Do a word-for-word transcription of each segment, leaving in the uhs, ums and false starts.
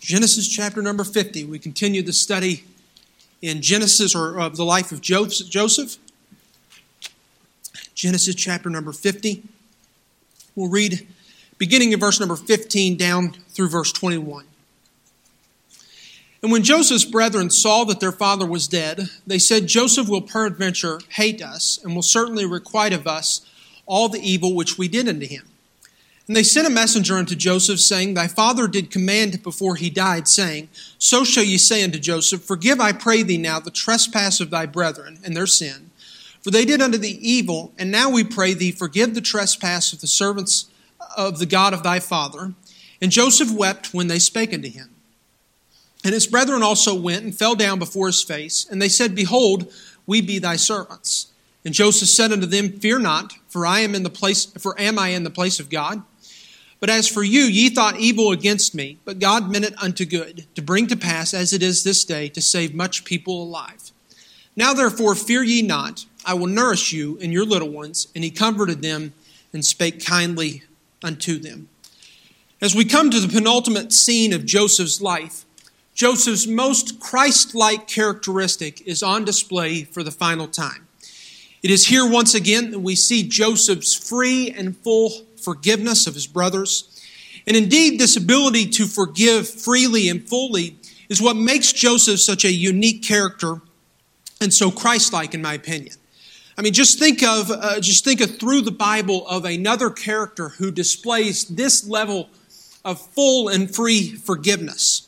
Genesis chapter number fifty. We continue the study in Genesis, or of the life of Joseph. Genesis chapter number fifty. We'll read beginning in verse number fifteen down through verse twenty-one. And when Joseph's brethren saw that their father was dead, they said, Joseph will peradventure hate us, and will certainly requite of us all the evil which we did unto him. And they sent a messenger unto Joseph, saying, Thy father did command before he died, saying, So shall ye say unto Joseph, Forgive, I pray thee now, the trespass of thy brethren and their sin. For they did unto thee evil, and now we pray thee, forgive the trespass of the servants of the God of thy father. And Joseph wept when they spake unto him. And his brethren also went and fell down before his face, and they said, Behold, we be thy servants. And Joseph said unto them, Fear not, for I am in the place, for am I in the place of God? But as for you, ye thought evil against me, but God meant it unto good, to bring to pass, as it is this day, to save much people alive. Now therefore fear ye not, I will nourish you and your little ones. And he comforted them and spake kindly unto them. As we come to the penultimate scene of Joseph's life, Joseph's most Christ-like characteristic is on display for the final time. It is here once again that we see Joseph's free and full forgiveness of his brothers. And indeed, this ability to forgive freely and fully is what makes Joseph such a unique character and so Christ-like, in my opinion. I mean, just think of uh, just think of through the Bible of another character who displays this level of full and free forgiveness.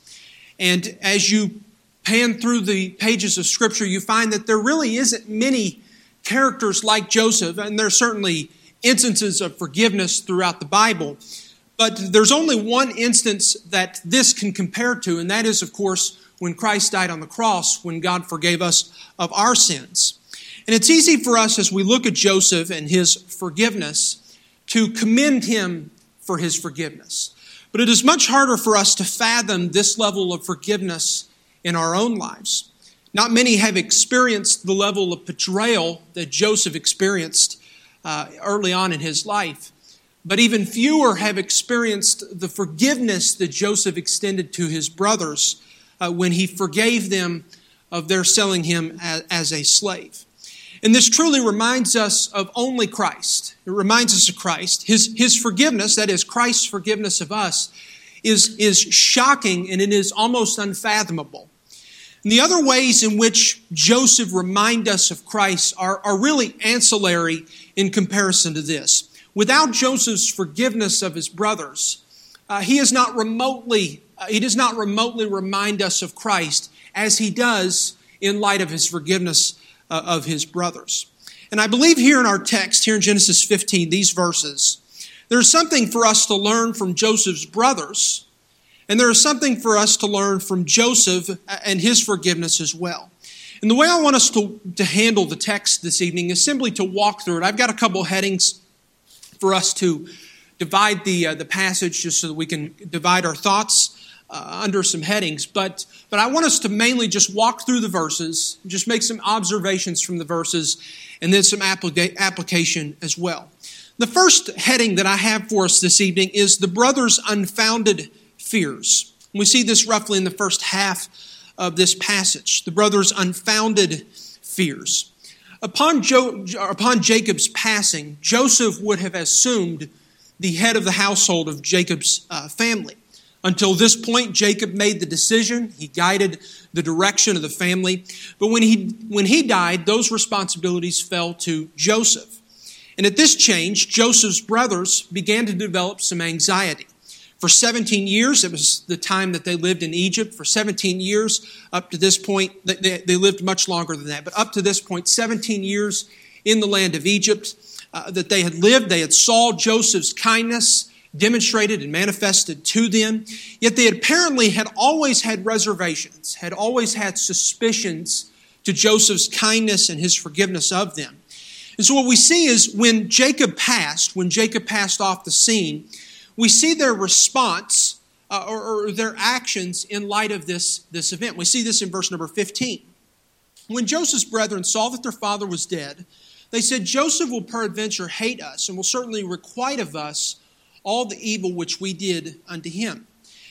And as you pan through the pages of Scripture, you find that there really isn't many characters like Joseph, and there are certainly instances of forgiveness throughout the Bible. But there's only one instance that this can compare to, and that is, of course, when Christ died on the cross, when God forgave us of our sins. And it's easy for us, as we look at Joseph and his forgiveness, to commend him for his forgiveness. But it is much harder for us to fathom this level of forgiveness in our own lives. Not many have experienced the level of betrayal that Joseph experienced uh, early on in his life. But even fewer have experienced the forgiveness that Joseph extended to his brothers uh, when he forgave them of their selling him as, as a slave. And this truly reminds us of only Christ. It reminds us of Christ. His, his forgiveness, that is Christ's forgiveness of us, is, is shocking and it is almost unfathomable. And the other ways in which Joseph reminds us of Christ are, are really ancillary in comparison to this. Without Joseph's forgiveness of his brothers, uh, he is not remotely, uh, he does not remotely remind us of Christ as he does in light of his forgiveness uh, of his brothers. And I believe here in our text, here in Genesis fifteen, these verses, there's something for us to learn from Joseph's brothers, and there is something for us to learn from Joseph and his forgiveness as well. And the way I want us to, to handle the text this evening is simply to walk through it. I've got a couple headings for us to divide the uh, the passage just so that we can divide our thoughts uh, under some headings. But but I want us to mainly just walk through the verses, just make some observations from the verses, and then some applica- application as well. The first heading that I have for us this evening is the brothers' unfounded fears. We see this roughly in the first half of this passage, the brothers' unfounded fears. Upon, jo- upon Jacob's passing, Joseph would have assumed the head of the household of Jacob's uh, family. Until this point, Jacob made the decision. He guided the direction of the family. But when he, when he died, those responsibilities fell to Joseph. And at this change, Joseph's brothers began to develop some anxiety. For seventeen years, it was the time that they lived in Egypt. For seventeen years, up to this point, they, they lived much longer than that. But up to this point, seventeen years in the land of Egypt uh, that they had lived, they had saw Joseph's kindness demonstrated and manifested to them. Yet they apparently had always had reservations, had always had suspicions to Joseph's kindness and his forgiveness of them. And so what we see is when Jacob passed, when Jacob passed off the scene, we see their response uh, or, or their actions in light of this, this event. We see this in verse number fifteen. When Joseph's brethren saw that their father was dead, they said, Joseph will peradventure hate us and will certainly requite of us all the evil which we did unto him.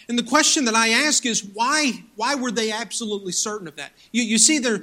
And the question that I ask is, why, why were they absolutely certain of that? You, you see, there,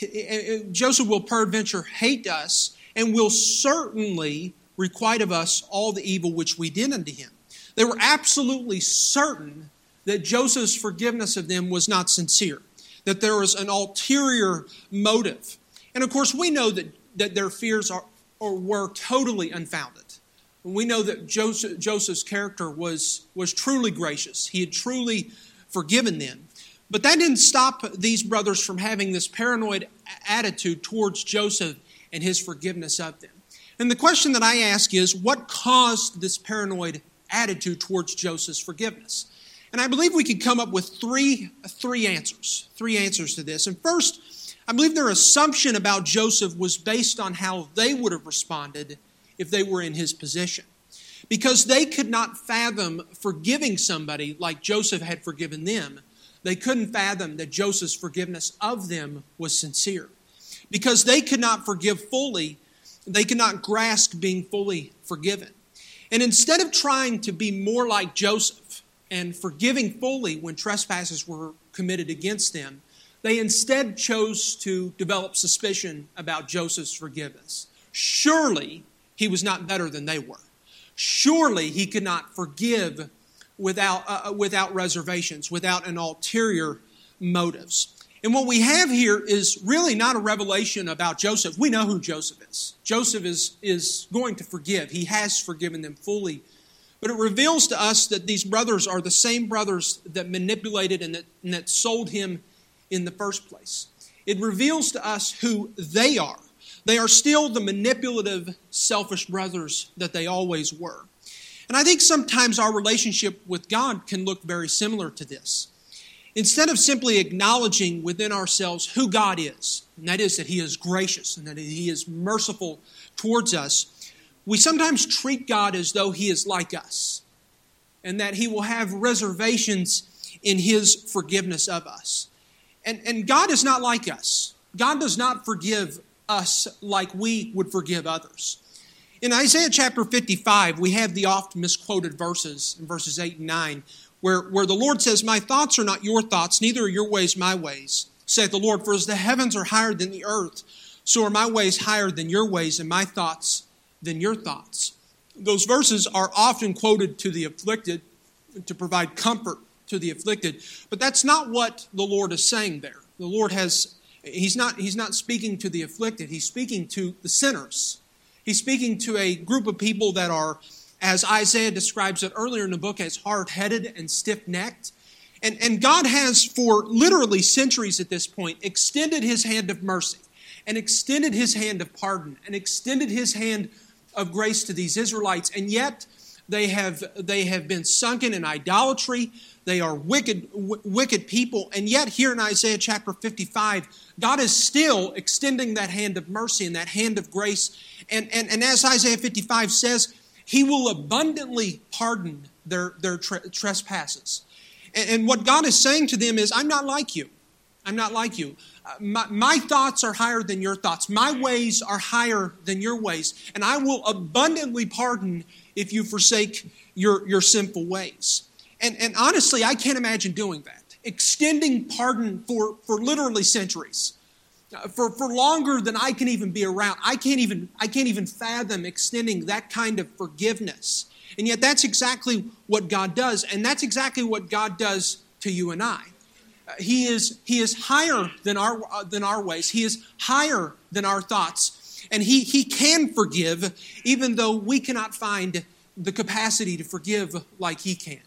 Joseph will peradventure hate us and will certainly requite of us all the evil which we did unto him. They were absolutely certain that Joseph's forgiveness of them was not sincere, that there was an ulterior motive. And of course, we know that, that their fears are or were totally unfounded. We know that Joseph, Joseph's character was, was truly gracious. He had truly forgiven them. But that didn't stop these brothers from having this paranoid attitude towards Joseph and his forgiveness of them. And the question that I ask is, what caused this paranoid attitude towards Joseph's forgiveness? And I believe we could come up with three, three answers, three answers to this. And first, I believe their assumption about Joseph was based on how they would have responded if they were in his position. Because they could not fathom forgiving somebody like Joseph had forgiven them. They couldn't fathom that Joseph's forgiveness of them was sincere. Because they could not forgive fully, they could not grasp being fully forgiven. And instead of trying to be more like Joseph and forgiving fully when trespasses were committed against them, they instead chose to develop suspicion about Joseph's forgiveness. Surely he was not better than they were. Surely he could not forgive without, uh, without reservations, without an ulterior motives. And what we have here is really not a revelation about Joseph. We know who Joseph is. Joseph is, is going to forgive. He has forgiven them fully. But it reveals to us that these brothers are the same brothers that manipulated and that, and that sold him in the first place. It reveals to us who they are. They are still the manipulative, selfish brothers that they always were. And I think sometimes our relationship with God can look very similar to this. Instead of simply acknowledging within ourselves who God is, and that is that He is gracious and that He is merciful towards us, we sometimes treat God as though He is like us and that He will have reservations in His forgiveness of us. And, and God is not like us. God does not forgive us like we would forgive others. In Isaiah chapter fifty-five, we have the oft misquoted verses in verses eight and nine, where, where the Lord says, "My thoughts are not your thoughts, neither are your ways my ways, saith the Lord. For as the heavens are higher than the earth, so are my ways higher than your ways, and my thoughts than your thoughts." Those verses are often quoted to the afflicted to provide comfort to the afflicted, but that's not what the Lord is saying there. The Lord has, he's not, he's not speaking to the afflicted, He's speaking to the sinners. He's speaking to a group of people that are, as Isaiah describes it earlier in the book, as hard-headed and stiff-necked. And, and God has, for literally centuries at this point, extended His hand of mercy and extended His hand of pardon and extended His hand of grace to these Israelites. And yet they have, they have been sunken in idolatry. They are wicked, w- wicked people. And yet here in Isaiah chapter fifty-five, God is still extending that hand of mercy and that hand of grace. And, and, and as Isaiah fifty-five says, He will abundantly pardon their, their tre- trespasses. And, and what God is saying to them is, I'm not like you. I'm not like you. Uh, my, my thoughts are higher than your thoughts. My ways are higher than your ways. And I will abundantly pardon if you forsake your, your sinful ways. And, and honestly, I can't imagine doing that. Extending pardon for, for literally centuries. Uh, for, for longer than I can even be around. I can't even, I can't even fathom extending that kind of forgiveness. And yet that's exactly what God does. And that's exactly what God does to you and I. Uh, he is, he is higher than our, uh, than our ways. He is higher than our thoughts. And he, he can forgive even though we cannot find the capacity to forgive like He can.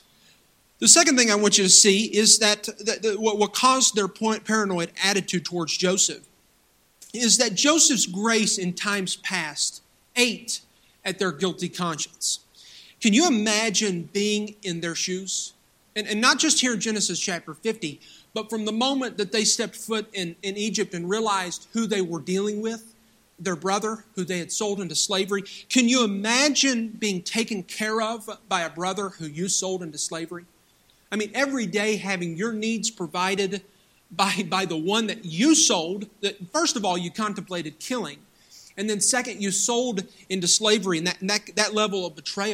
The second thing I want you to see is that, that, that what, what caused their point, paranoid attitude towards Joseph is that Joseph's grace in times past ate at their guilty conscience. Can you imagine being in their shoes? And, and not just here in Genesis chapter fifty, but from the moment that they stepped foot in, in Egypt and realized who they were dealing with, their brother who they had sold into slavery. Can you imagine being taken care of by a brother who you sold into slavery? I mean, every day having your needs provided by, by the one that you sold, that first of all, you contemplated killing. And then second, you sold into slavery, and that, and that, that level of betrayal.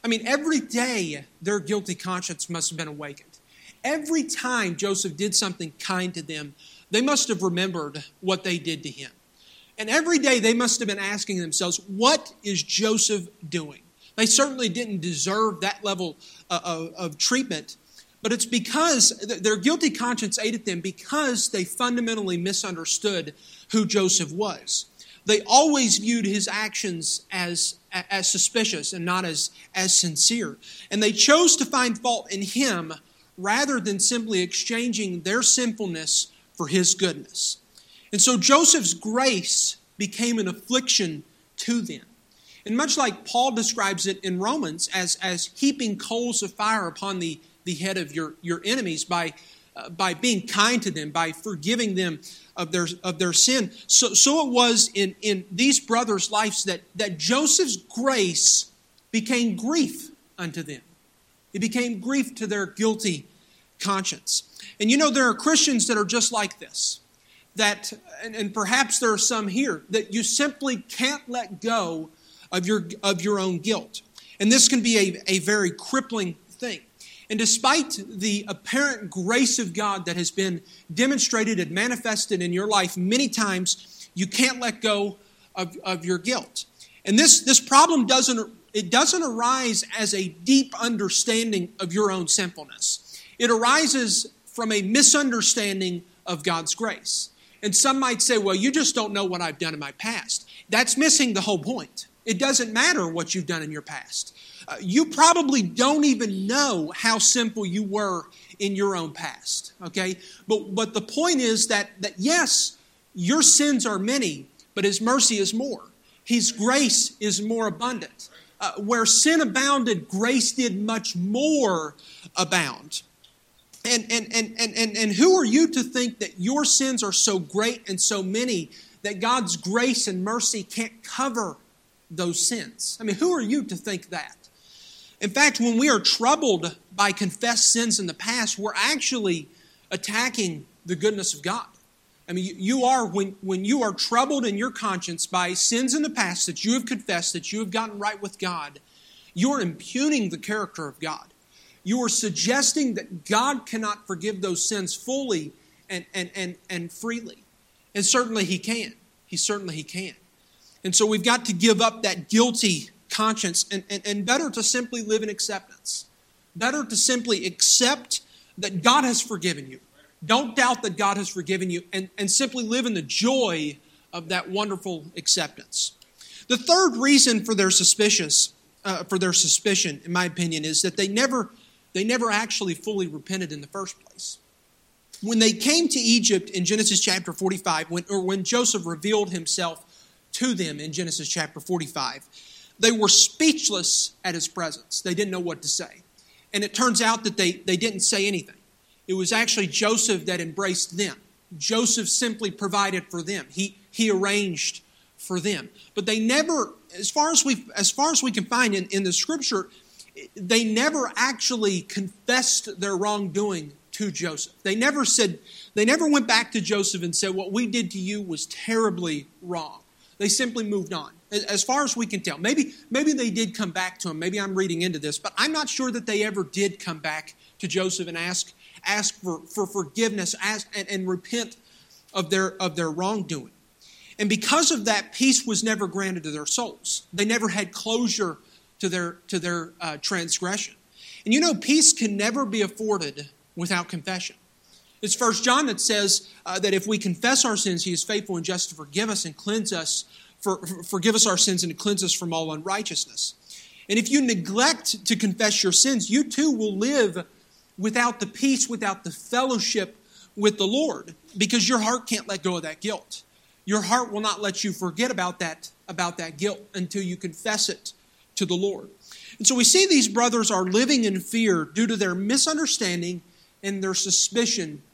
I mean, every day their guilty conscience must have been awakened. Every time Joseph did something kind to them, they must have remembered what they did to him. And every day they must have been asking themselves, what is Joseph doing? They certainly didn't deserve that level of, of treatment, but it's because their guilty conscience ate at them because they fundamentally misunderstood who Joseph was. They always viewed his actions as, as suspicious and not as, as sincere. And they chose to find fault in him rather than simply exchanging their sinfulness for his goodness. And so Joseph's grace became an affliction to them. And much like Paul describes it in Romans as, as heaping coals of fire upon the, the head of your, your enemies by, uh, by being kind to them, by forgiving them of their, of their sin. So, so it was in, in these brothers' lives that, that Joseph's grace became grief unto them. It became grief to their guilty conscience. And you know, there are Christians that are just like this. That, and, and perhaps there are some here, that you simply can't let go of your, of your own guilt. And this can be a, a very crippling thing. And despite the apparent grace of God that has been demonstrated and manifested in your life many times, you can't let go of, of your guilt. And this, this problem doesn't, it doesn't arise as a deep understanding of your own sinfulness. It arises from a misunderstanding of God's grace. And some might say, well, you just don't know what I've done in my past. That's missing the whole point. It doesn't matter what you've done in your past. Uh, you probably don't even know how sinful you were in your own past. Okay? But, but the point is that, that, yes, your sins are many, but His mercy is more. His grace is more abundant. Uh, where sin abounded, grace did much more abound. And, and, and, and, and, and who are you to think that your sins are so great and so many that God's grace and mercy can't cover those sins? I mean, who are you to think that? In fact, when we are troubled by confessed sins in the past, we're actually attacking the goodness of God. I mean, you are, when, when you are troubled in your conscience by sins in the past that you have confessed, that you have gotten right with God, you are impugning the character of God. You are suggesting that God cannot forgive those sins fully and, and, and, and freely. And certainly He can. He certainly He can. And so we've got to give up that guilty conscience and, and, and better to simply live in acceptance. Better to simply accept that God has forgiven you. Don't doubt that God has forgiven you and, and simply live in the joy of that wonderful acceptance. The third reason for their suspicious, uh, for their suspicion, in my opinion, is that they never They never actually fully repented in the first place. When they came to Egypt in Genesis chapter forty-five, when, or when Joseph revealed himself to them in Genesis chapter forty-five, they were speechless at his presence. They didn't know what to say. And it turns out that they, they didn't say anything. It was actually Joseph that embraced them. Joseph simply provided for them. He, he arranged for them. But they never, as far as we as far as we can find in, in the Scripture, they never actually confessed their wrongdoing to Joseph. They never said, they never went back to Joseph and said, what we did to you was terribly wrong. They simply moved on. As far as we can tell. Maybe, maybe they did come back to him. Maybe I'm reading into this, but I'm not sure that they ever did come back to Joseph and ask, ask for, for forgiveness ask, and, and repent of their, of their wrongdoing. And because of that, peace was never granted to their souls. They never had closure to their, to their uh, transgression. And you know, peace can never be afforded without confession. It's First John that says uh, that if we confess our sins, He is faithful and just to forgive us and cleanse us, for, for, forgive us our sins and to cleanse us from all unrighteousness. And if you neglect to confess your sins, you too will live without the peace, without the fellowship with the Lord, because your heart can't let go of that guilt. Your heart will not let you forget about that, about that guilt until you confess it to the Lord. And so we see these brothers are living in fear due to their misunderstanding and their suspicion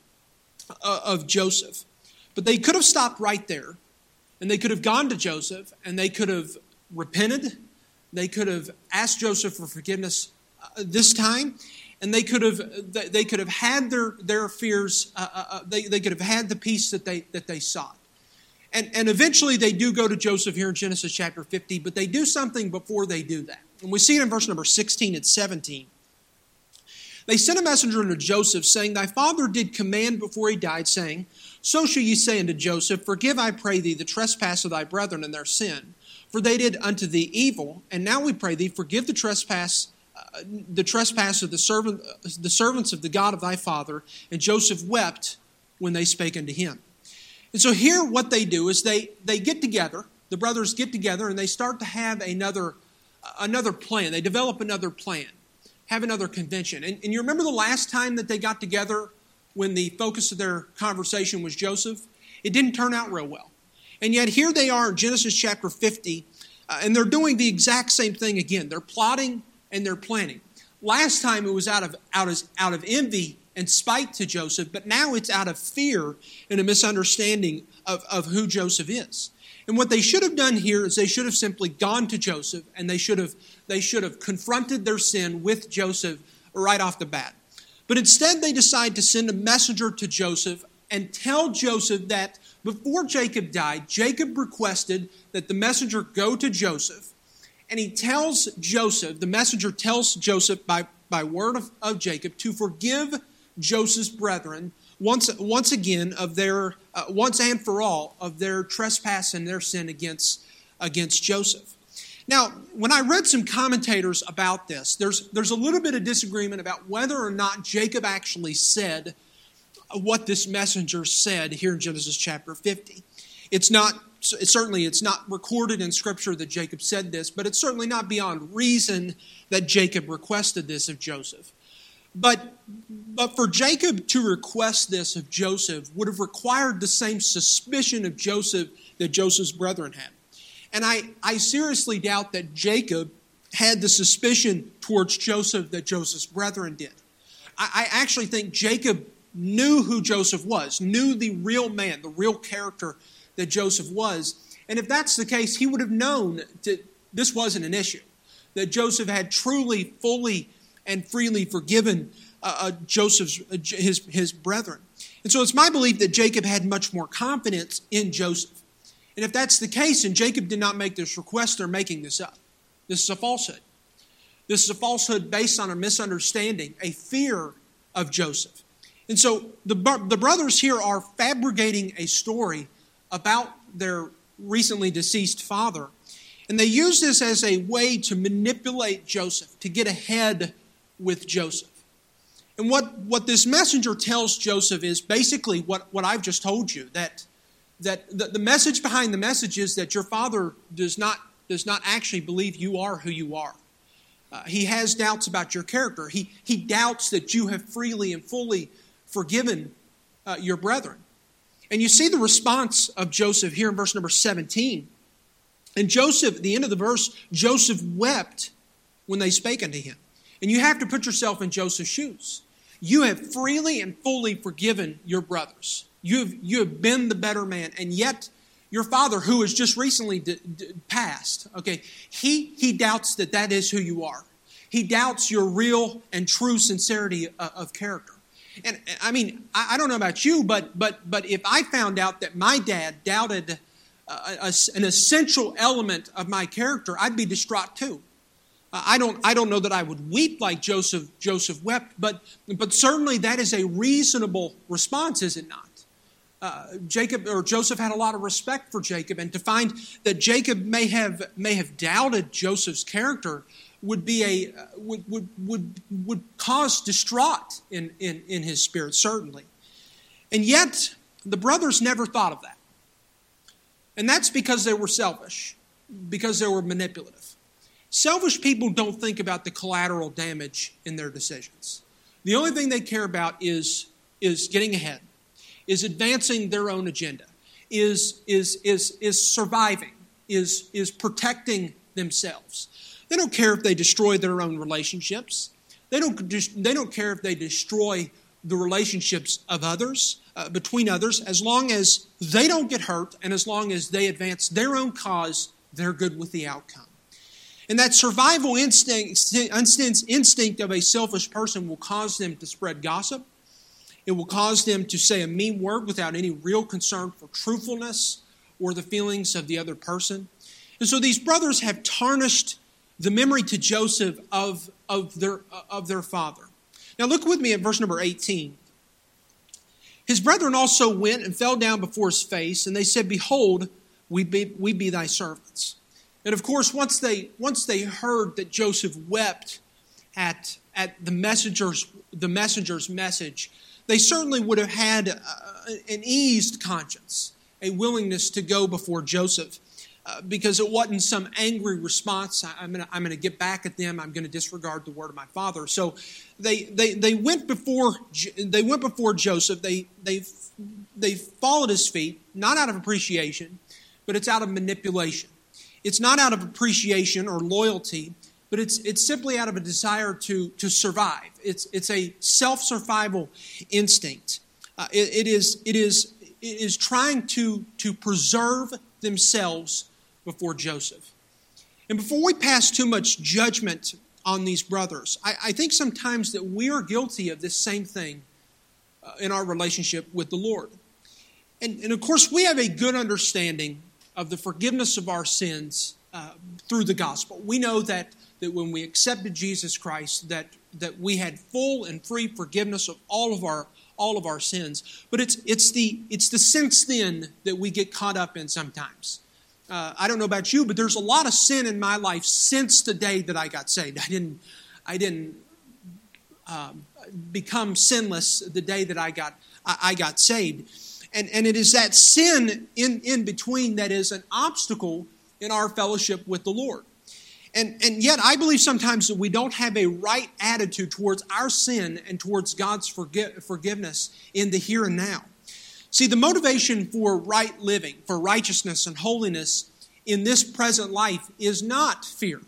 of Joseph. But they could have stopped right there, and they could have gone to Joseph, and they could have repented. They could have asked Joseph for forgiveness this time, and they could have they could have had their their fears. Uh, uh, they they could have had the peace that they that they sought. And, and eventually they do go to Joseph here in Genesis chapter fifty, but they do something before they do that. And we see it in verse number sixteen and seventeen. They sent a messenger unto Joseph, saying, Thy father did command before he died, saying, So shall ye say unto Joseph, Forgive, I pray thee, the trespass of thy brethren and their sin. For they did unto thee evil, and now we pray thee, forgive the trespass, uh, the trespass of the servant, uh, the servants of the God of thy father. And Joseph wept when they spake unto him. And so here what they do is they, they get together, the brothers get together, and they start to have another, uh, another plan. They develop another plan, have another convention. And, and you remember the last time that they got together when the focus of their conversation was Joseph? It didn't turn out real well. And yet here they are in Genesis chapter fifty, uh, and they're doing the exact same thing again. They're plotting and they're planning. Last time it was out of, out of, out of envy and spite to Joseph, but now it's out of fear and a misunderstanding of, of who Joseph is. And what they should have done here is they should have simply gone to Joseph, and they should have, they should have confronted their sin with Joseph right off the bat. But instead they decide to send a messenger to Joseph and tell Joseph that before Jacob died, Jacob requested that the messenger go to Joseph, and he tells Joseph, the messenger tells Joseph by, by word of, of Jacob to forgive Joseph's brethren once, once again of their, uh, once and for all, of their trespass and their sin against, against Joseph. Now, when I read some commentators about this, there's, there's a little bit of disagreement about whether or not Jacob actually said what this messenger said here in Genesis chapter fifty. It's not, certainly it's not recorded in Scripture that Jacob said this, but it's certainly not beyond reason that Jacob requested this of Joseph. But, but for Jacob to request this of Joseph would have required the same suspicion of Joseph that Joseph's brethren had. And I, I seriously doubt that Jacob had the suspicion towards Joseph that Joseph's brethren did. I, I actually think Jacob knew who Joseph was, knew the real man, the real character that Joseph was. And if that's the case, he would have known that this wasn't an issue, that Joseph had truly, fully, and freely forgiven uh, uh, Joseph's uh, his his brethren. And so it's my belief that Jacob had much more confidence in Joseph. And if that's the case, and Jacob did not make this request, they're making this up. This is a falsehood. This is a falsehood based on a misunderstanding, a fear of Joseph. And so the, the brothers here are fabricating a story about their recently deceased father. And they use this as a way to manipulate Joseph, to get ahead with Joseph. And what, what this messenger tells Joseph is basically what, what I've just told you, that, that the, the message behind the message is that your father does not, does not actually believe you are who you are. Uh, he has doubts about your character. He, he doubts that you have freely and fully forgiven uh, your brethren. And you see the response of Joseph here in verse number seventeen. And Joseph, at the end of the verse, Joseph wept when they spake unto him. And you have to put yourself in Joseph's shoes. You have freely and fully forgiven your brothers. You have, you have been the better man. And yet your father, who has just recently d- d- passed, okay, he, he doubts that that is who you are. He doubts your real and true sincerity of, of character. And I mean, I, I don't know about you, but but but if I found out that my dad doubted a, a, an essential element of my character, I'd be distraught too. Uh, I don't I don't know that I would weep like Joseph Joseph wept, but but certainly that is a reasonable response, is it not? Uh, Jacob or Joseph had a lot of respect for Jacob, and to find that Jacob may have may have doubted Joseph's character would be a uh, would would would would cause distraught in, in in his spirit, certainly. And yet the brothers never thought of that. And that's because they were selfish, because they were manipulative. Selfish people don't think about the collateral damage in their decisions. The only thing they care about is is getting ahead, is advancing their own agenda, is is is is surviving, is is protecting themselves. They don't care if they destroy their own relationships. They don't, they don't care if they destroy the relationships of others, uh, between others, as long as they don't get hurt and as long as they advance their own cause, they're good with the outcome. And that survival instinct, instinct of a selfish person will cause them to spread gossip. It will cause them to say a mean word without any real concern for truthfulness or the feelings of the other person. And so these brothers have tarnished the memory to Joseph of, of, their, of their father. Now look with me at verse number eighteen. His brethren also went and fell down before his face, and they said, Behold, we be, we be thy servants. And of course, once they once they heard that Joseph wept at, at the messenger's the messenger's message, they certainly would have had uh, an eased conscience, a willingness to go before Joseph, uh, because it wasn't some angry response. I, I'm going I'm going to get back at them. I'm going to disregard the word of my father. So they they they went before they went before Joseph. They they they fall at his feet, not out of appreciation, but it's out of manipulation. It's not out of appreciation or loyalty, but it's it's simply out of a desire to, to survive. It's it's a self-survival instinct. Uh, it, it is it is it is trying to to preserve themselves before Joseph. And before we pass too much judgment on these brothers, I, I think sometimes that we are guilty of this same thing uh, in our relationship with the Lord. And, and of course, we have a good understanding of the forgiveness of our sins uh, through the gospel. We know that, that when we accepted Jesus Christ, that, that we had full and free forgiveness of all of our all of our sins. But it's it's the it's the since then that we get caught up in sometimes. Uh, I don't know about you, but there's a lot of sin in my life since the day that I got saved. I didn't I didn't um, become sinless the day that I got I, I got saved. And, and it is that sin in, in between that is an obstacle in our fellowship with the Lord. And, and yet I believe sometimes that we don't have a right attitude towards our sin and towards God's forgi- forgiveness in the here and now. See, the motivation for right living, for righteousness and holiness in this present life is not fear.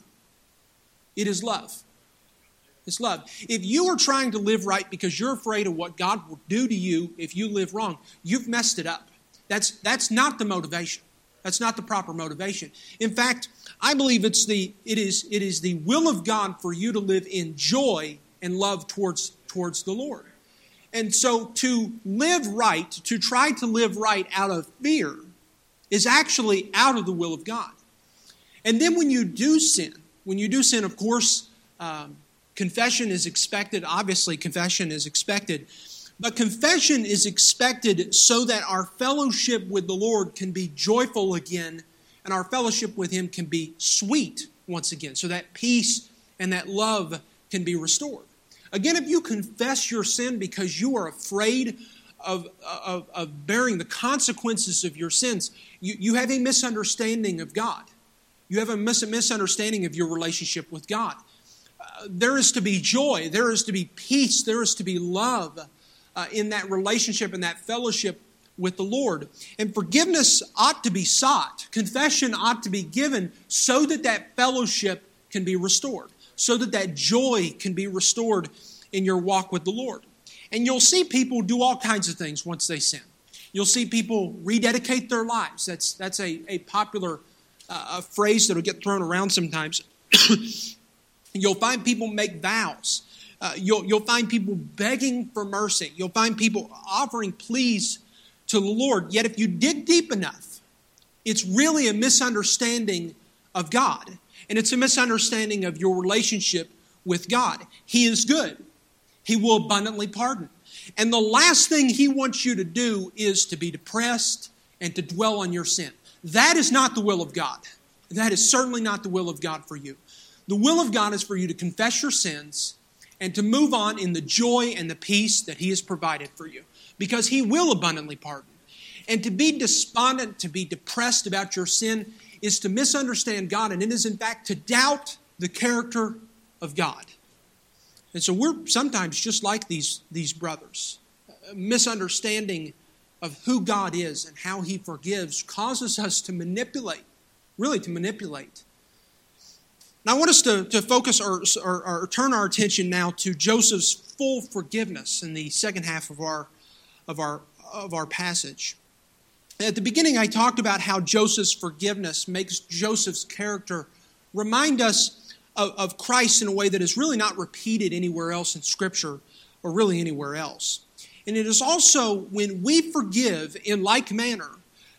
It is love. It's love. If you are trying to live right because you're afraid of what God will do to you if you live wrong, you've messed it up. That's, that's not the motivation. That's not the proper motivation. In fact, I believe it's the it is it is the will of God for you to live in joy and love towards towards the Lord. And so to live right, to try to live right out of fear, is actually out of the will of God. And then when you do sin, when you do sin, of course, um, confession is expected. Obviously, confession is expected. But confession is expected so that our fellowship with the Lord can be joyful again, and our fellowship with Him can be sweet once again, so that peace and that love can be restored. Again, if you confess your sin because you are afraid of, of, of bearing the consequences of your sins, you, you have a misunderstanding of God. You have a mis- misunderstanding of your relationship with God. Uh, there is to be joy. There is to be peace. There is to be love uh, in that relationship and that fellowship with the Lord. And forgiveness ought to be sought. Confession ought to be given so that that fellowship can be restored, so that that joy can be restored in your walk with the Lord. And you'll see people do all kinds of things once they sin. You'll see people rededicate their lives. That's, that's a, a popular uh, a phrase that will get thrown around sometimes. You'll find people make vows. Uh, you'll, you'll find people begging for mercy. You'll find people offering pleas to the Lord. Yet if you dig deep enough, it's really a misunderstanding of God. And it's a misunderstanding of your relationship with God. He is good. He will abundantly pardon. And the last thing He wants you to do is to be depressed and to dwell on your sin. That is not the will of God. That is certainly not the will of God for you. The will of God is for you to confess your sins and to move on in the joy and the peace that He has provided for you, because He will abundantly pardon. And to be despondent, to be depressed about your sin, is to misunderstand God, and it is in fact to doubt the character of God. And so we're sometimes just like these, these brothers. A misunderstanding of who God is and how He forgives causes us to manipulate, really to manipulate. Now I want us to, to focus or, or, or turn our attention now to Joseph's full forgiveness in the second half of our, of our, of our passage. At the beginning, I talked about how Joseph's forgiveness makes Joseph's character remind us of, of Christ in a way that is really not repeated anywhere else in Scripture or really anywhere else. And it is also when we forgive in like manner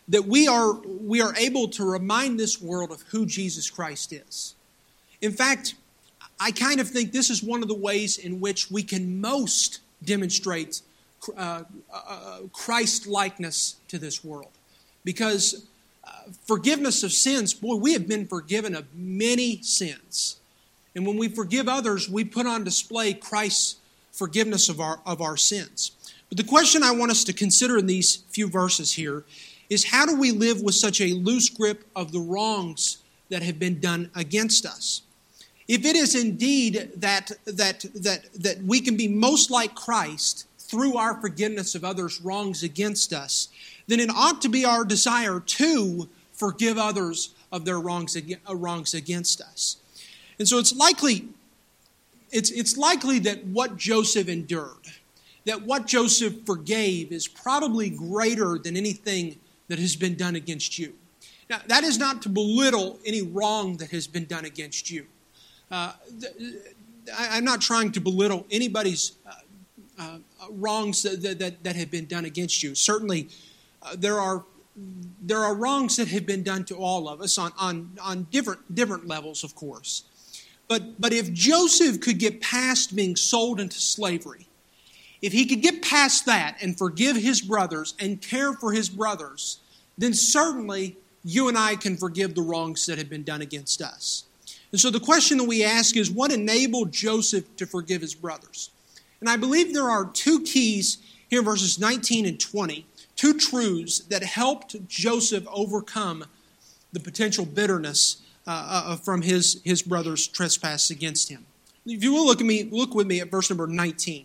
that we are, we are able to remind this world of who Jesus Christ is. In fact, I kind of think this is one of the ways in which we can most demonstrate uh, uh, Christ-likeness to this world. Because uh, forgiveness of sins, boy, we have been forgiven of many sins. And when we forgive others, we put on display Christ's forgiveness of our, of our sins. But the question I want us to consider in these few verses here is, how do we live with such a loose grip of the wrongs that have been done against us? If it is indeed that, that, that, that we can be most like Christ through our forgiveness of others' wrongs against us, then it ought to be our desire to forgive others of their wrongs, wrongs against us. And so it's likely, it's, it's likely that what Joseph endured, that what Joseph forgave is probably greater than anything that has been done against you. Now, that is not to belittle any wrong that has been done against you. Uh, I, I'm not trying to belittle anybody's uh, uh, wrongs that, that, that have been done against you. Certainly, uh, there are there are wrongs that have been done to all of us on, on, on different, different levels, of course. But, but if Joseph could get past being sold into slavery, if he could get past that and forgive his brothers and care for his brothers, then certainly you and I can forgive the wrongs that have been done against us. And so the question that we ask is, what enabled Joseph to forgive his brothers? And I believe there are two keys here in verses nineteen and twenty, two truths that helped Joseph overcome the potential bitterness uh, uh, from his, his brothers' trespass against him. If you will look at me, look with me at verse number nineteen.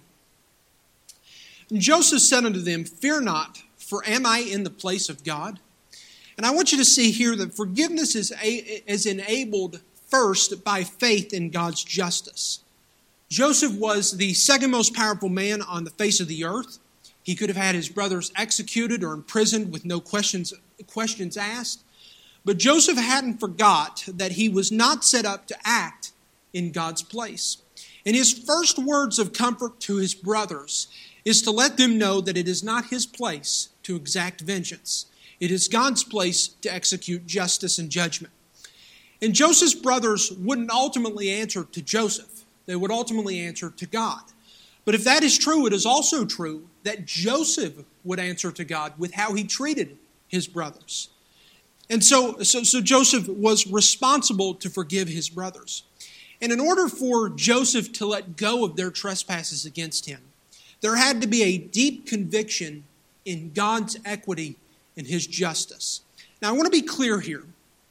And Joseph said unto them, "Fear not, for am I in the place of God?" And I want you to see here that forgiveness is, a, is enabled first by faith in God's justice. Joseph was the second most powerful man on the face of the earth. He could have had his brothers executed or imprisoned with no questions, questions asked. But Joseph hadn't forgot that he was not set up to act in God's place. And his first words of comfort to his brothers is to let them know that it is not his place to exact vengeance. It is God's place to execute justice and judgment. And Joseph's brothers wouldn't ultimately answer to Joseph. They would ultimately answer to God. But if that is true, it is also true that Joseph would answer to God with how he treated his brothers. And so, so, so Joseph was responsible to forgive his brothers. And in order for Joseph to let go of their trespasses against him, there had to be a deep conviction in God's equity and his justice. Now, I want to be clear here.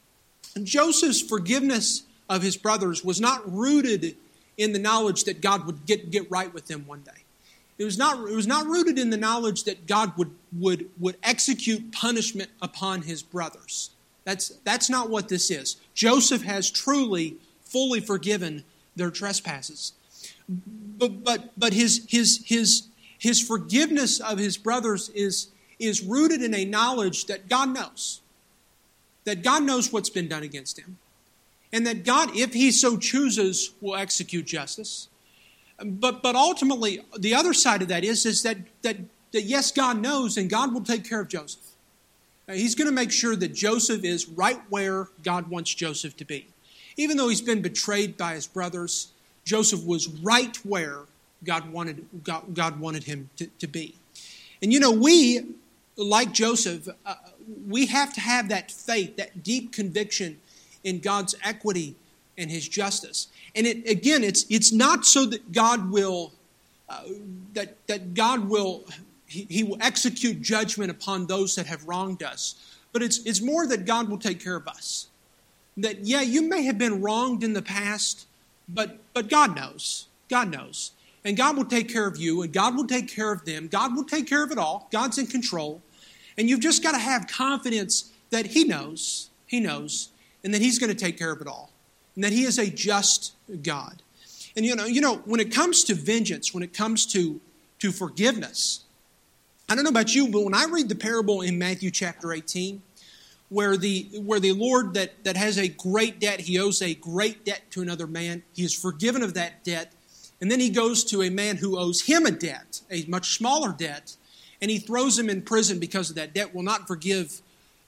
Joseph's forgiveness of his brothers was not rooted in the knowledge that God would get, get right with them one day. It was not, it was not rooted in the knowledge that God would, would, would execute punishment upon his brothers. That's, that's not what this is. Joseph has truly, fully forgiven their trespasses. But, but, but his, his, his, his forgiveness of his brothers is, is rooted in a knowledge that God knows. That God knows what's been done against him. And that God, if he so chooses, will execute justice. But but ultimately, the other side of that is, is that, that, that yes, God knows, and God will take care of Joseph. He's going to make sure that Joseph is right where God wants Joseph to be. Even though he's been betrayed by his brothers, Joseph was right where God wanted, God, God wanted him to, to be. And you know, we, like Joseph, uh, we have to have that faith, that deep conviction in God's equity and his justice. And it, again, it's it's not so that God will uh, that that God will he, he will execute judgment upon those that have wronged us, but it's it's more that God will take care of us. That yeah, you may have been wronged in the past, but but God knows. God knows. And God will take care of you, and God will take care of them. God will take care of it all. God's in control. And you've just got to have confidence that he knows, he knows, and that he's going to take care of it all. And that he is a just God. And you know, you know, when it comes to vengeance, when it comes to, to forgiveness, I don't know about you, but when I read the parable in Matthew chapter eighteen, where the where the Lord that, that has a great debt, he owes a great debt to another man, he is forgiven of that debt, and then he goes to a man who owes him a debt, a much smaller debt, and he throws him in prison because of that debt, will not forgive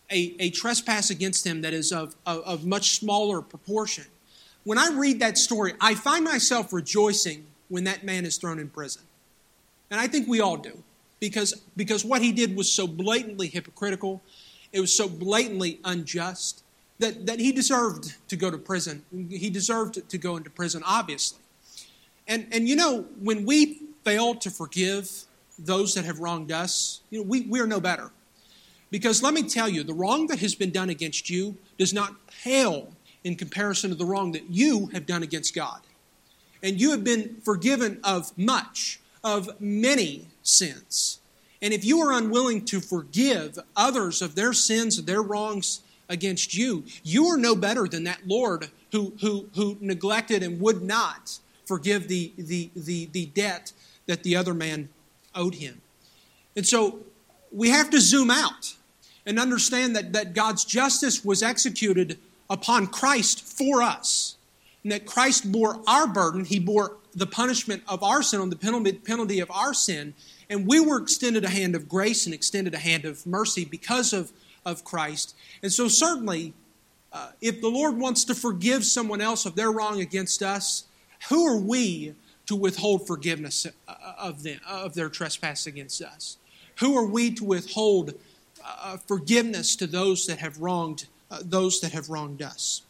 a, a trespass against him that is of, of, of much smaller proportion. When I read that story, I find myself rejoicing when that man is thrown in prison. And I think we all do. Because, because what he did was so blatantly hypocritical, it was so blatantly unjust, that, that he deserved to go to prison. He deserved to go into prison, obviously. And, and you know, when we fail to forgive those that have wronged us, you know, we, we are no better. Because let me tell you, the wrong that has been done against you does not pale in comparison to the wrong that you have done against God. And you have been forgiven of much, of many sins. And if you are unwilling to forgive others of their sins, of their wrongs against you, you are no better than that Lord who, who, who neglected and would not forgive the, the, the, the debt that the other man owed him. And so we have to zoom out and understand that, that God's justice was executed upon Christ for us. And that Christ bore our burden. He bore the punishment of our sin, on the penalty of our sin. And we were extended a hand of grace and extended a hand of mercy because of, of Christ. And so certainly, uh, if the Lord wants to forgive someone else of their wrong against us, who are we to withhold forgiveness of them, of their trespass against us? Who are we to withhold uh, forgiveness to those that have wronged uh, those that have wronged us?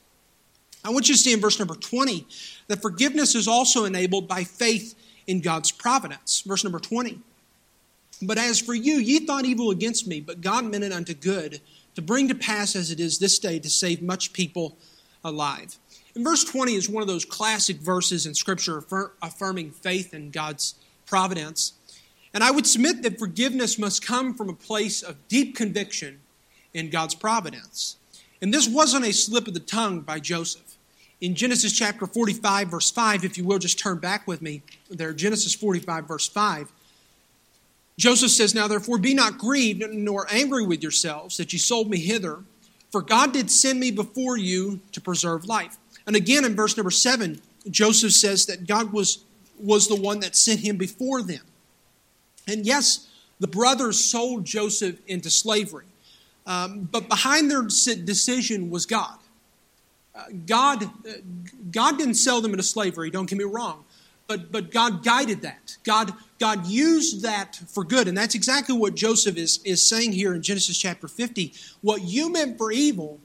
I want you to see in verse number twenty that forgiveness is also enabled by faith in God's providence. Verse number twenty. But as for you, ye thought evil against me, but God meant it unto good, to bring to pass as it is this day, to save much people alive. And verse twenty is one of those classic verses in Scripture affirming faith in God's providence. And I would submit that forgiveness must come from a place of deep conviction in God's providence. And this wasn't a slip of the tongue by Joseph. In Genesis chapter forty-five, verse five, if you will, just turn back with me there, Genesis forty-five, verse five. Joseph says, Now therefore be not grieved, nor angry with yourselves, that ye sold me hither, for God did send me before you to preserve life. And again in verse number seven, Joseph says that God was, was the one that sent him before them. And yes, the brothers sold Joseph into slavery. Um, but behind their decision was God. Uh, God, uh, God didn't sell them into slavery, don't get me wrong. But, but God guided that. God, God used that for good. And that's exactly what Joseph is, is saying here in Genesis chapter fifty. What you meant for evil,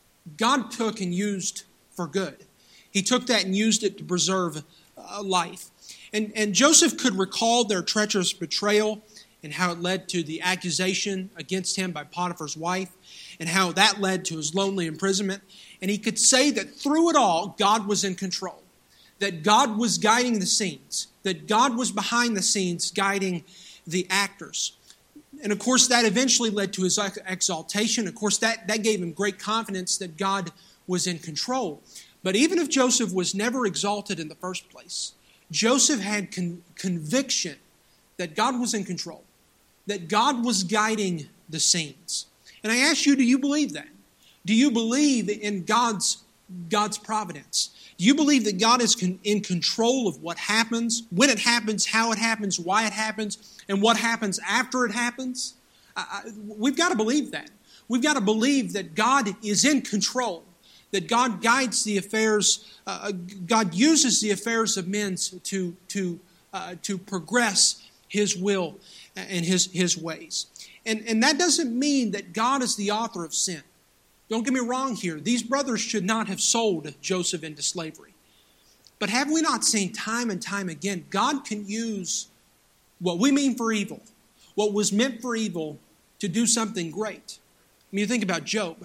God took and used for good. He took that and used it to preserve uh, life. And, and Joseph could recall their treacherous betrayal and how it led to the accusation against him by Potiphar's wife, and how that led to his lonely imprisonment. And he could say that through it all, God was in control, that God was guiding the scenes, that God was behind the scenes guiding the actors. And of course, that eventually led to his exaltation. Of course, that, that gave him great confidence that God was in control. But even if Joseph was never exalted in the first place, Joseph had con- conviction that God was in control, that God was guiding the scenes. And I ask you, do you believe that? Do you believe in God's, God's providence? Do you believe that God is con- in control of what happens, when it happens, how it happens, why it happens, and what happens after it happens? I, I, we've got to believe that. We've got to believe that God is in control, that God guides the affairs, uh, God uses the affairs of men to, to, uh, to progress His will and His, His ways. And, and that doesn't mean that God is the author of sin. Don't get me wrong here. These brothers should not have sold Joseph into slavery. But have we not seen time and time again, God can use what we mean for evil, what was meant for evil, to do something great. I mean, you think about Job.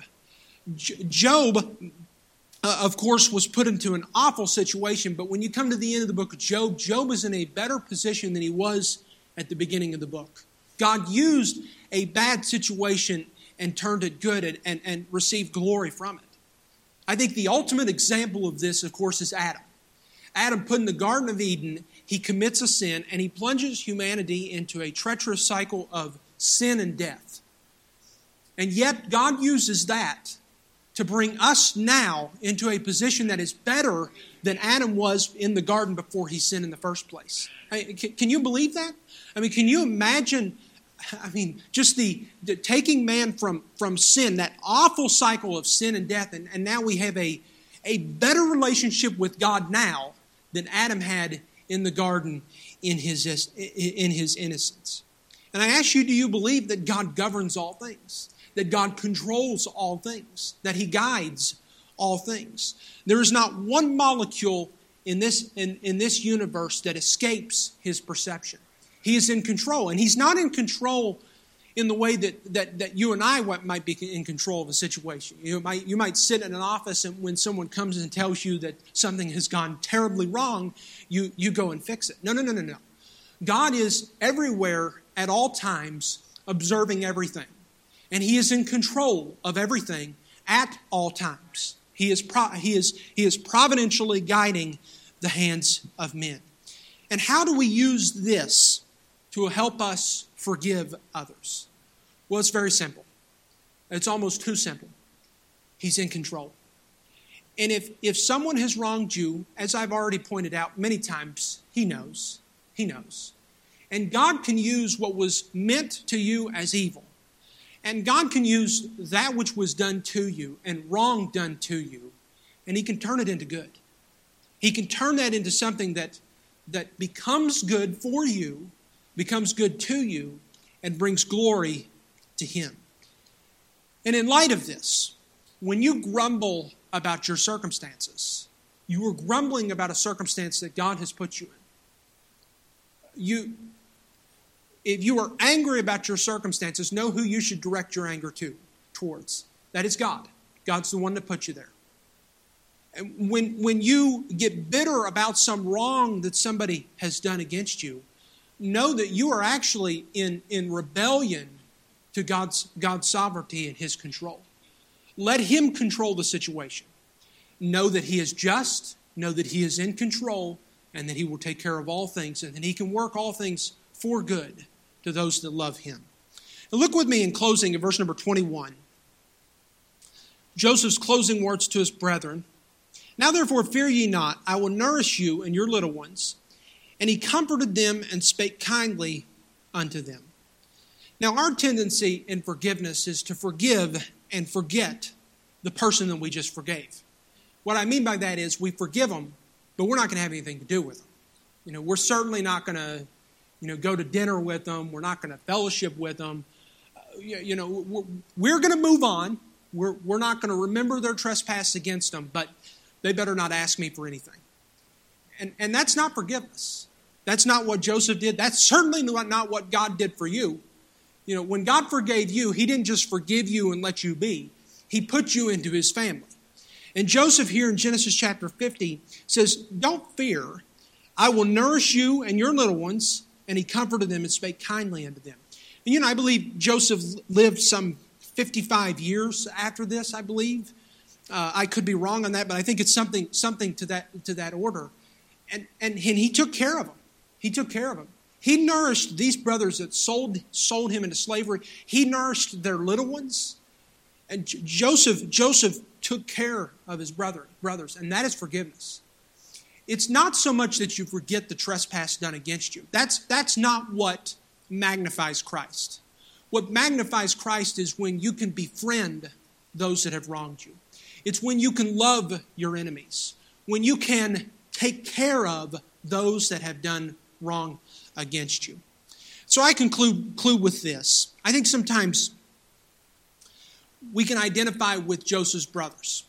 J- Job, uh, of course, was put into an awful situation, but when you come to the end of the book of Job, Job is in a better position than he was at the beginning of the book. God used a bad situation and turned it good and, and, and received glory from it. I think the ultimate example of this, of course, is Adam. Adam, put in the Garden of Eden, he commits a sin and he plunges humanity into a treacherous cycle of sin and death. And yet God uses that to bring us now into a position that is better than Adam was in the garden before he sinned in the first place. I mean, can, can you believe that? I mean, can you imagine I mean, just the, the taking man from, from sin, that awful cycle of sin and death, and, and now we have a, a better relationship with God now than Adam had in the garden in his, in his innocence. And I ask you, do you believe that God governs all things? That God controls all things? That He guides all things? There is not one molecule in this, in, in this universe that escapes His perception. He is in control, and He's not in control in the way that, that, that you and I might be in control of a situation. You might, you might sit in an office, and when someone comes and tells you that something has gone terribly wrong, you, you go and fix it. No, no, no, no, no. God is everywhere at all times, observing everything. And He is in control of everything at all times. He is, pro- he is, he is providentially guiding the hands of men. And how do we use this to help us forgive others? Well, it's very simple. It's almost too simple. He's in control. And if, if someone has wronged you, as I've already pointed out many times, He knows. He knows. And God can use what was meant to you as evil. And God can use that which was done to you and wrong done to you, and He can turn it into good. He can turn that into something that, that becomes good for you, becomes good to you, and brings glory to Him. And in light of this, when you grumble about your circumstances, you are grumbling about a circumstance that God has put you in. You, if you are angry about your circumstances, know who you should direct your anger to, towards. That is God. God's the one that put you there. And when, when you get bitter about some wrong that somebody has done against you, know that you are actually in, in rebellion to God's, God's sovereignty and His control. Let Him control the situation. Know that He is just, know that He is in control, and that He will take care of all things, and that He can work all things for good to those that love Him. Now look with me in closing at verse number twenty-one. Joseph's closing words to his brethren. Now therefore fear ye not, I will nourish you and your little ones. And he comforted them and spake kindly unto them. Now our tendency in forgiveness is to forgive and forget the person that we just forgave. What I mean by that is we forgive them, but we're not going to have anything to do with them. You know, we're certainly not going to, you know, go to dinner with them. We're not going to fellowship with them. Uh, you, you know, we're, we're going to move on. We're, we're not going to remember their trespass against them, but they better not ask me for anything. And, and that's not forgiveness. That's not what Joseph did. That's certainly not what God did for you. You know, when God forgave you, He didn't just forgive you and let you be. He put you into His family. And Joseph here in Genesis chapter fifty says, don't fear. I will nourish you and your little ones. And he comforted them and spake kindly unto them. And you know, I believe Joseph lived some fifty-five years after this, I believe. Uh, I could be wrong on that, but I think it's something something to that to that order. And, and, and he took care of them. He took care of them. He nourished these brothers that sold, sold him into slavery. He nourished their little ones. And J- Joseph, Joseph took care of his brother, brothers, and that is forgiveness. It's not so much that you forget the trespass done against you. That's, that's not what magnifies Christ. What magnifies Christ is when you can befriend those that have wronged you. It's when you can love your enemies. When you can take care of those that have done wrong against you. So I conclude, conclude with this. I think sometimes we can identify with Joseph's brothers.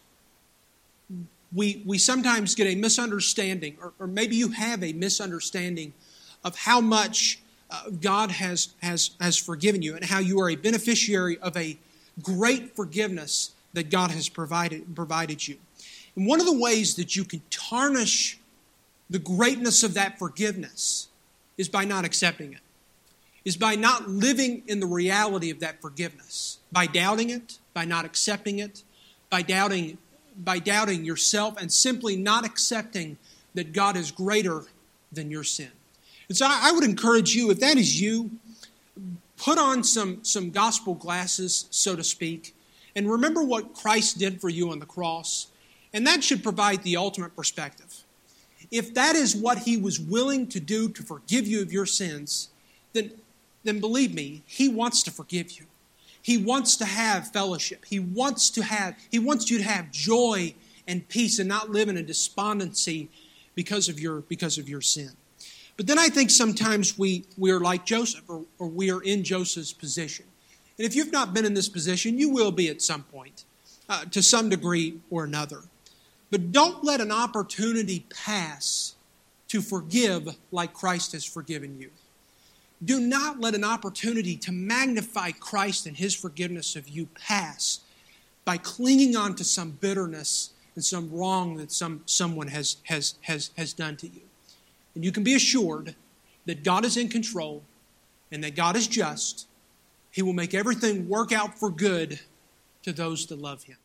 We, we sometimes get a misunderstanding, or, or maybe you have a misunderstanding of how much uh, God has, has, has forgiven you and how you are a beneficiary of a great forgiveness that God has provided, provided you. And one of the ways that you can tarnish the greatness of that forgiveness is by not accepting it, is by not living in the reality of that forgiveness, by doubting it, by not accepting it, by doubting, by doubting yourself and simply not accepting that God is greater than your sin. And so I would encourage you, if that is you, put on some, some gospel glasses, so to speak, and remember what Christ did for you on the cross. And that should provide the ultimate perspective. If that is what He was willing to do to forgive you of your sins, then, then believe me, He wants to forgive you. He wants to have fellowship. He wants to have, He wants you to have joy and peace and not live in a despondency because of your, because of your sin. But then I think sometimes we, we are like Joseph, or, or we are in Joseph's position. And if you've not been in this position, you will be at some point, uh, to some degree or another. But don't let an opportunity pass to forgive like Christ has forgiven you. Do not let an opportunity to magnify Christ and His forgiveness of you pass by clinging on to some bitterness and some wrong that some someone has, has, has, has done to you. And you can be assured that God is in control and that God is just. He will make everything work out for good to those that love Him.